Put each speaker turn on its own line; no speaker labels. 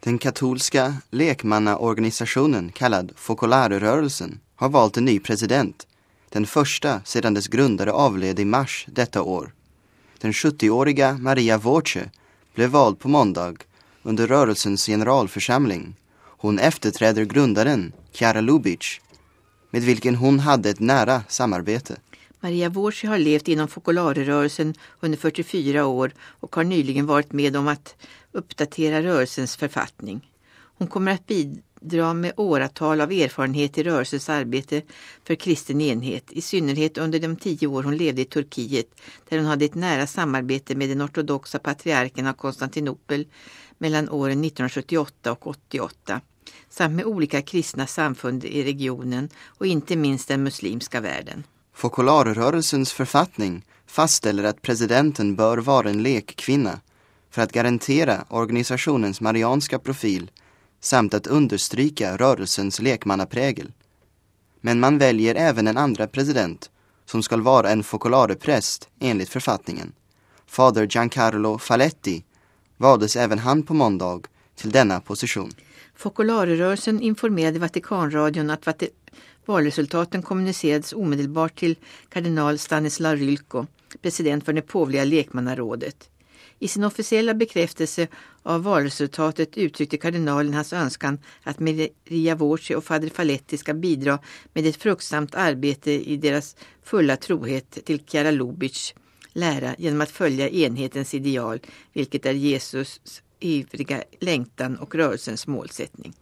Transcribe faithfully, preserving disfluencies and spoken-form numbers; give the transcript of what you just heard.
Den katolska lekmannaorganisationen kallad Focolare-rörelsen har valt en ny president, den första sedan dess grundare avled i mars detta år. Den sjuttioåriga Maria Voce blev vald på måndag under rörelsens generalförsamling. Hon efterträder grundaren Chiara Lubich, med vilken hon hade ett nära samarbete.
Maria Voce har levt inom Focolare-rörelsen under fyrtiofyra år och har nyligen varit med om att uppdatera rörelsens författning. Hon kommer att bidra med åratal av erfarenhet i rörelsens arbete för kristen enhet, i synnerhet under de tio år hon levde i Turkiet, där hon hade ett nära samarbete med den ortodoxa patriarken av Konstantinopel mellan åren nittonhundrasjuttioåtta och åttioåtta, samt med olika kristna samfund i regionen och inte minst den muslimska världen.
Focolare-rörelsens författning fastställer att presidenten bör vara en lekkvinna för att garantera organisationens marianska profil samt att understryka rörelsens lekmannaprägel. Men man väljer även en andra president som ska vara en Focolare-präst enligt författningen. Fader Giancarlo Faletti valdes även han på måndag till denna position.
Focolare-rörelsen informerade Vatikanradion att Vati- valresultaten kommunicerades omedelbart till kardinal Stanislav Rylko, president för det påvliga lekmannarådet. I sin officiella bekräftelse av valresultatet uttryckte kardinalen hans önskan att Maria Voce och fader Faletti ska bidra med ett fruktsamt arbete i deras fulla trohet till Chiara Lubich lära genom att följa enhetens ideal, vilket är Jesus ivriga längtan och rörelsens målsättning.